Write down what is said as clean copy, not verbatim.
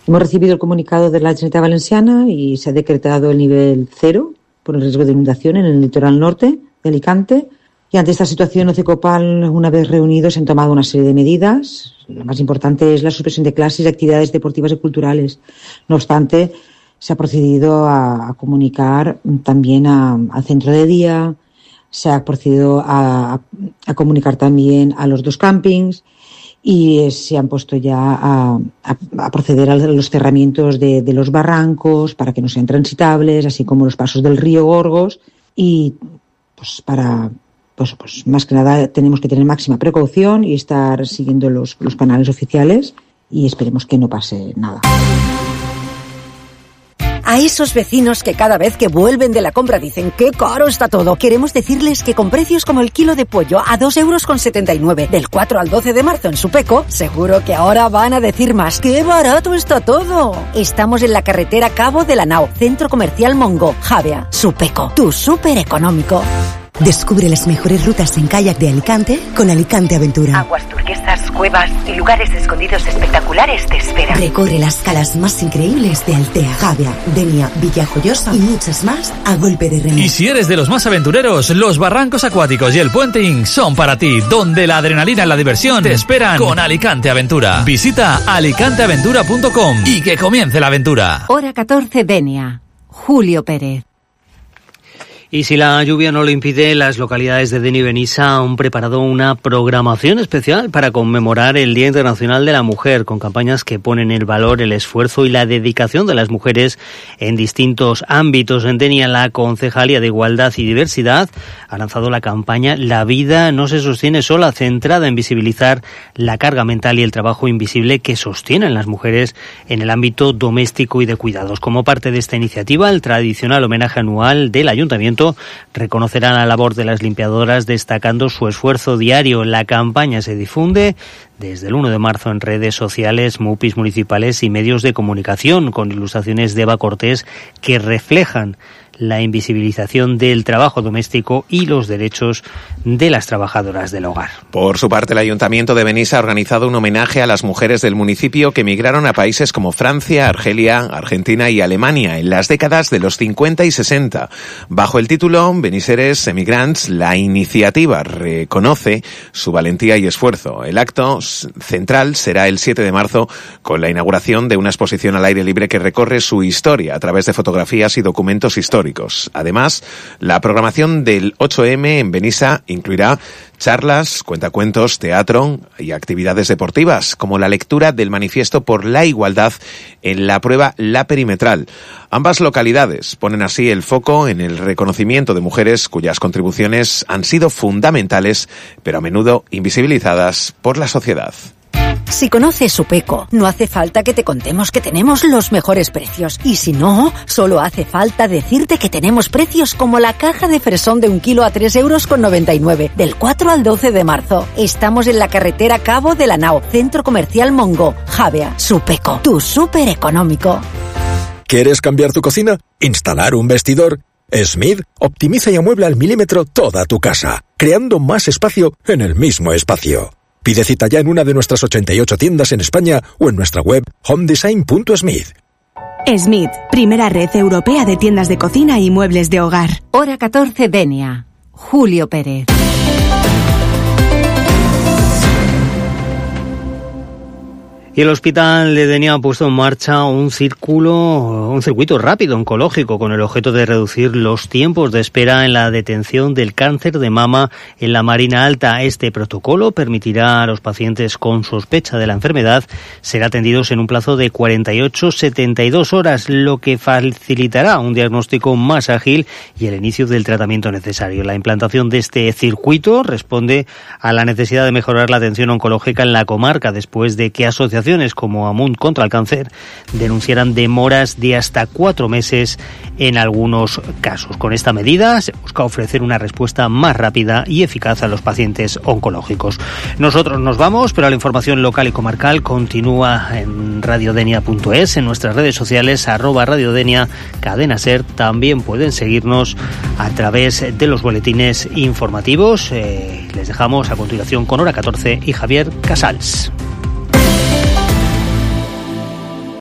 Hemos recibido el comunicado de la Generalitat Valenciana y se ha decretado el nivel 0 por el riesgo de inundación en el litoral norte de Alicante. Y ante esta situación, Ocecopal, una vez reunidos, han tomado una serie de medidas. La más importante es la suspensión de clases y actividades deportivas y culturales. No obstante, se ha procedido a comunicar también al centro de día, se ha procedido a comunicar también a los 2 campings y se han puesto ya a proceder a los cerramientos de los barrancos para que no sean transitables, así como los pasos del río Gorgos y pues más que nada tenemos que tener máxima precaución y estar siguiendo los canales oficiales y esperemos que no pase nada. A esos vecinos que cada vez que vuelven de la compra dicen ¡qué caro está todo! Queremos decirles que con precios como el kilo de pollo a 2,79 € del 4 al 12 de marzo en Supeco, seguro que ahora van a decir más ¡qué barato está todo! Estamos en la carretera Cabo de la Nao, Centro Comercial Mongo, Javea, Supeco, tu súper económico. Descubre las mejores rutas en kayak de Alicante con Alicante Aventura. Aguas turquesas, cuevas y lugares escondidos espectaculares te esperan. Recorre las calas más increíbles de Altea, Javea, Denia, Villajoyosa y muchas más a golpe de remo. Y si eres de los más aventureros, los barrancos acuáticos y el puenting son para ti, donde la adrenalina y la diversión te esperan con Alicante Aventura. Visita alicanteaventura.com y que comience la aventura. Hora 14, Denia. Julio Pérez. Y si la lluvia no lo impide, las localidades de Denia y Benissa han preparado una programación especial para conmemorar el Día Internacional de la Mujer, con campañas que ponen en valor el esfuerzo y la dedicación de las mujeres en distintos ámbitos. En Denia, la Concejalía de Igualdad y Diversidad ha lanzado la campaña La vida no se sostiene sola, centrada en visibilizar la carga mental y el trabajo invisible que sostienen las mujeres en el ámbito doméstico y de cuidados. Como parte de esta iniciativa, el tradicional homenaje anual del Ayuntamiento reconocerá la labor de las limpiadoras destacando su esfuerzo diario. La campaña se difunde desde el 1 de marzo en redes sociales, MUPIs municipales y medios de comunicación, con ilustraciones de Eva Cortés que reflejan la invisibilización del trabajo doméstico y los derechos de las trabajadoras del hogar. Por su parte, el Ayuntamiento de Benissa ha organizado un homenaje a las mujeres del municipio que emigraron a países como Francia, Argelia, Argentina y Alemania en las décadas de los 50 y 60. Bajo el título Benisseres Emigrants, la iniciativa reconoce su valentía y esfuerzo. El acto central será el 7 de marzo con la inauguración de una exposición al aire libre que recorre su historia a través de fotografías y documentos históricos. Además, la programación del 8M en Benissa incluirá charlas, cuentacuentos, teatro y actividades deportivas, como la lectura del Manifiesto por la Igualdad en la prueba La Perimetral. Ambas localidades ponen así el foco en el reconocimiento de mujeres cuyas contribuciones han sido fundamentales, pero a menudo invisibilizadas por la sociedad. Si conoces Supeco, no hace falta que te contemos que tenemos los mejores precios. Y si no, solo hace falta decirte que tenemos precios como la caja de fresón de 1 kilo a 3,99 €, del 4 al 12 de marzo. Estamos en la carretera Cabo de la Nao, Centro Comercial Mongo, Javea, Supeco, tu súper económico. ¿Quieres cambiar tu cocina? ¿Instalar un vestidor? Smith optimiza y amuebla al milímetro toda tu casa, creando más espacio en el mismo espacio. Pide cita ya en una de nuestras 88 tiendas en España o en nuestra web homedesign.smith. Smith, primera red europea de tiendas de cocina y muebles de hogar. Hora 14, Denia. Julio Pérez. Y el Hospital de Denia ha puesto en marcha un circuito rápido oncológico con el objeto de reducir los tiempos de espera en la detención del cáncer de mama en la Marina Alta. Este protocolo permitirá a los pacientes con sospecha de la enfermedad ser atendidos en un plazo de 48-72 horas, lo que facilitará un diagnóstico más ágil y el inicio del tratamiento necesario. La implantación de este circuito responde a la necesidad de mejorar la atención oncológica en la comarca después de que asociaciones como Amunt contra el Cáncer denunciaran demoras de hasta 4 meses en algunos casos. Con esta medida se busca ofrecer una respuesta más rápida y eficaz a los pacientes oncológicos. Nosotros nos vamos, pero la información local y comarcal continúa en radiodenia.es, en nuestras redes sociales, @radiodenia, Cadena Ser. También pueden seguirnos a través de los boletines informativos. Les dejamos a continuación con Hora 14 y Javier Casals.